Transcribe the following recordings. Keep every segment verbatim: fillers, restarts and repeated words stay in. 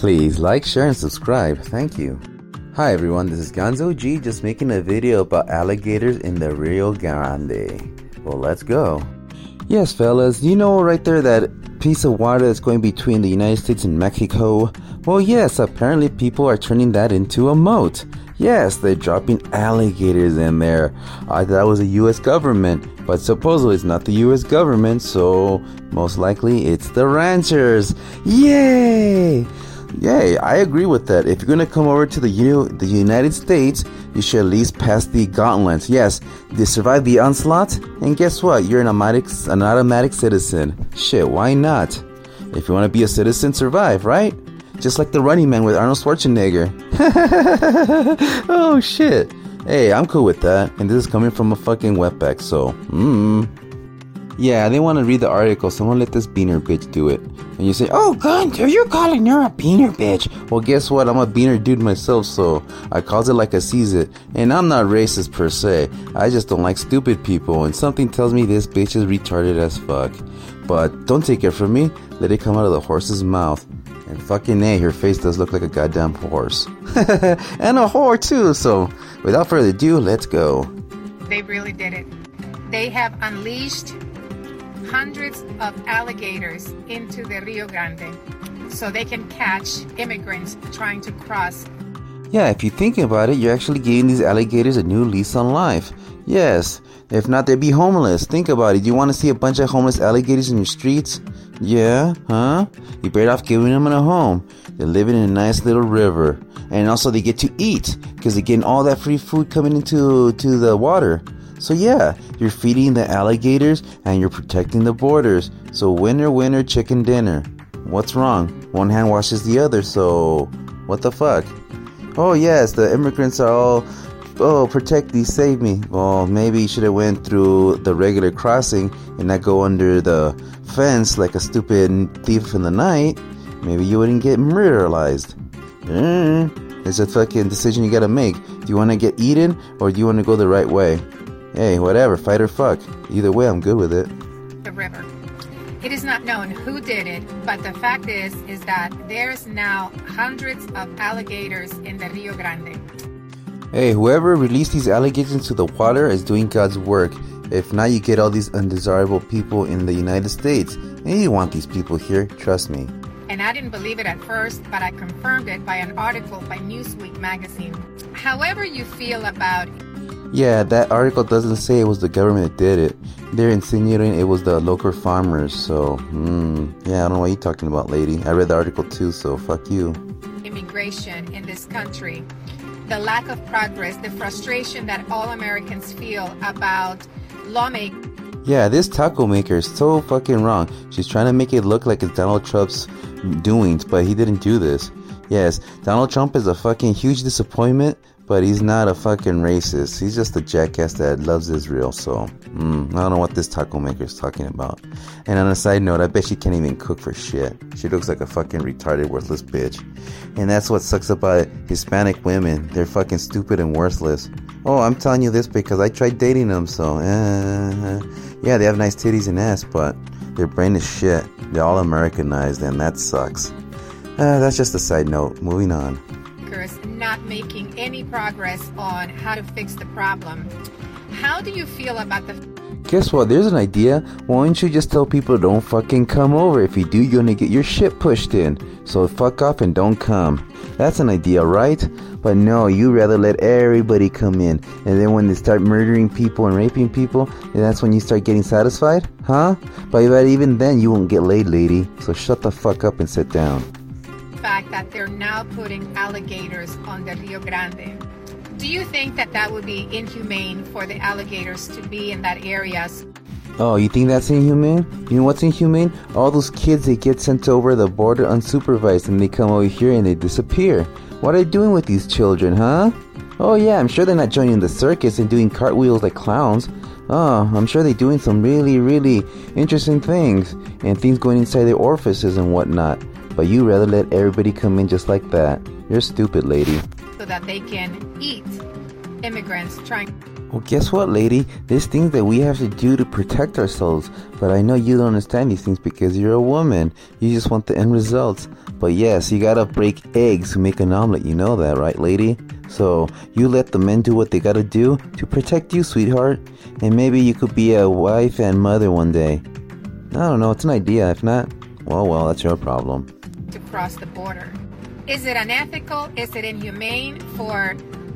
Please like, share, and subscribe. Thank you. Hi everyone, this is Gonzo G, just making a video about alligators in the Rio Grande. Well, let's go. Yes, fellas, you know right there that piece of water that's going between the United States and Mexico? Well, yes, apparently people are turning that into a moat. Yes, they're dropping alligators in there. I thought it was the U S government, but supposedly it's not the U S government, so most likely it's the ranchers. Yay! Yay, I agree with that. If you're going to come over to the U- the United States, you should at least pass the gauntlet. Yes, you survive the onslaught, and guess what? You're an automatic, an automatic citizen. Shit, why not? If you want to be a citizen, survive, right? Just like the Running Man with Arnold Schwarzenegger. Oh, shit. Hey, I'm cool with that. And this is coming from a fucking wetback, so, mmm. Yeah, I didn't want to read the article, so I'm gonna let this beaner bitch do it. And you say, oh, Gunter, you're calling her a beaner bitch. Well, guess what? I'm a beaner dude myself, so I calls it like I sees it. And I'm not racist per se. I just don't like stupid people, and something tells me this bitch is retarded as fuck. But don't take it from me. Let it come out of the horse's mouth. And fucking A, her face does look like a goddamn horse. And a whore, too. So, without further ado, let's go. They really did it. They have unleashed hundreds of alligators into the Rio Grande so they can catch immigrants trying to cross. Yeah, if you think about it, you're actually giving these alligators a new lease on life. Yes, if not, they'd be homeless. Think about it. You want to see a bunch of homeless alligators in your streets? Yeah, huh? You better off giving them a home. They're living in a nice little river. And also they get to eat because they're getting all that free food coming into to the water. So yeah, you're feeding the alligators and you're protecting the borders. So winner, winner, chicken dinner. What's wrong? One hand washes the other, so what the fuck? Oh yes, the immigrants are all, oh, protect me, save me. Well, maybe you should have went through the regular crossing and not go under the fence like a stupid thief in the night. Maybe you wouldn't get murderized. Mm, it's a fucking decision you gotta make. Do you want to get eaten or do you want to go the right way? Hey, whatever, fight or fuck. Either way, I'm good with it. The river. It is not known who did it, but the fact is, is that there's now hundreds of alligators in the Rio Grande. Hey, whoever released these alligators into the water is doing God's work. If not, you get all these undesirable people in the United States. And you want these people here, trust me. And I didn't believe it at first, but I confirmed it by an article by Newsweek magazine. However you feel about it. Yeah, that article doesn't say it was the government that did it. They're insinuating it was the local farmers, so, hmm, yeah, I don't know what you're talking about, lady. I read the article too, so fuck you. Immigration in this country, the lack of progress, the frustration that all Americans feel about lawmaking. Yeah, this taco maker is so fucking wrong. She's trying to make it look like it's Donald Trump's doings, but he didn't do this. Yes, Donald Trump is a fucking huge disappointment, but he's not a fucking racist. He's just a jackass that loves Israel, so, mm, I don't know what this taco maker is talking about. And on a side note, I bet she can't even cook for shit. She looks like a fucking retarded, worthless bitch. And that's what sucks about Hispanic women. They're fucking stupid and worthless. Oh, I'm telling you this because I tried dating them, so, uh, yeah, they have nice titties and ass, but their brain is shit. They're all Americanized, and that sucks. Uh, that's just a side note. Moving on. Not making any progress on how to fix the problem. How do you feel about the... Guess what? There's an idea. Why don't you just tell people don't fucking come over? If you do, you're gonna get your shit pushed in. So fuck off and don't come. That's an idea, right? But no, you rather let everybody come in. And then when they start murdering people and raping people, that's when you start getting satisfied? Huh? But even then, you won't get laid, lady. So shut the fuck up and sit down. Fact that they're now putting alligators on the Rio Grande. Do you think that that would be inhumane for the alligators to be in that area? Oh, you think that's inhumane? You know what's inhumane? All those kids that get sent over the border unsupervised and they come over here and they disappear. What are they doing with these children, huh? Oh yeah, I'm sure they're not joining the circus and doing cartwheels like clowns. Oh, I'm sure they're doing some really, really interesting things and things going inside their orifices and whatnot. But you rather let everybody come in just like that. You're stupid, lady. So that they can eat immigrants trying... Well, guess what, lady? There's things that we have to do to protect ourselves. But I know you don't understand these things because you're a woman. You just want the end results. But yes, you gotta break eggs to make an omelet. You know that, right, lady? So you let the men do what they gotta do to protect you, sweetheart. And maybe you could be a wife and mother one day. I don't know. It's an idea. If not, well, well, that's your problem. To cross the border. Is it unethical? Is it inhumane for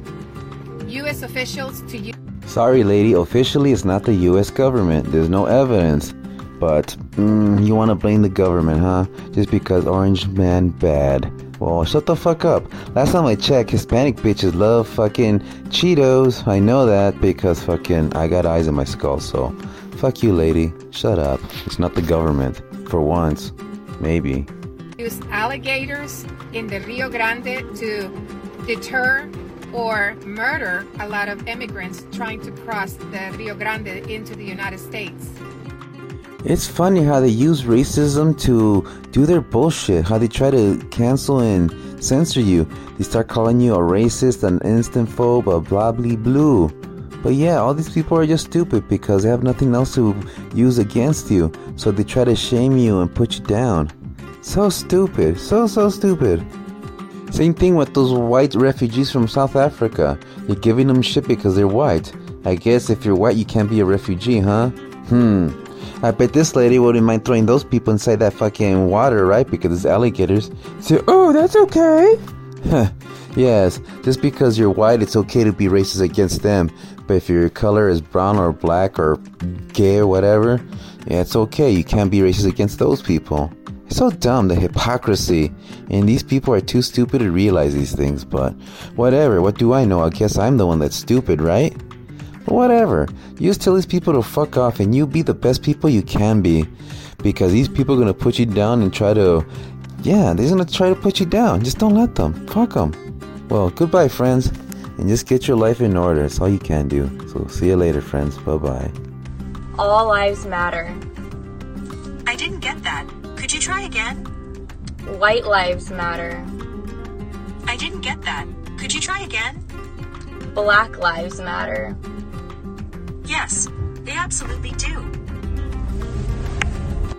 U S officials to use? Sorry, lady. Officially, it's not the U S government. There's no evidence. But, mm, you want to blame the government, huh? Just because Orange Man bad. Well, shut the fuck up. Last time I checked, Hispanic bitches love fucking Cheetos. I know that because fucking I got eyes in my skull, so fuck you, lady. Shut up. It's not the government. For once. Maybe. Use alligators in the Rio Grande to deter or murder a lot of immigrants trying to cross the Rio Grande into the United States. It's funny how they use racism to do their bullshit, how they try to cancel and censor you. They start calling you a racist, an instant phobe, a blah blah blue. But yeah, all these people are just stupid because they have nothing else to use against you. So they try to shame you and put you down. So stupid, so so stupid. Same thing with those white refugees from South Africa. You're giving them shit because they're white. I guess if you're white you can't be a refugee, huh? Hmm. I bet this lady wouldn't mind throwing those people inside that fucking water, right? Because it's alligators. So, oh, that's okay. Yes, just because you're white, it's okay to be racist against them. But if your color is brown or black or gay or whatever, yeah, it's okay. You can't be racist against those people. It's so dumb, the hypocrisy. And these people are too stupid to realize these things. But whatever, what do I know? I guess I'm the one that's stupid, right? But whatever. You just tell these people to fuck off and you be the best people you can be. Because these people are going to put you down and try to... Yeah, they're going to try to put you down. Just don't let them. Fuck them. Well, goodbye, friends. And just get your life in order. That's all you can do. So see you later, friends. Bye-bye. All lives matter. I didn't get that. Could you try again? White lives matter. I didn't get that. Could you try again? Black lives matter. Yes, they absolutely do.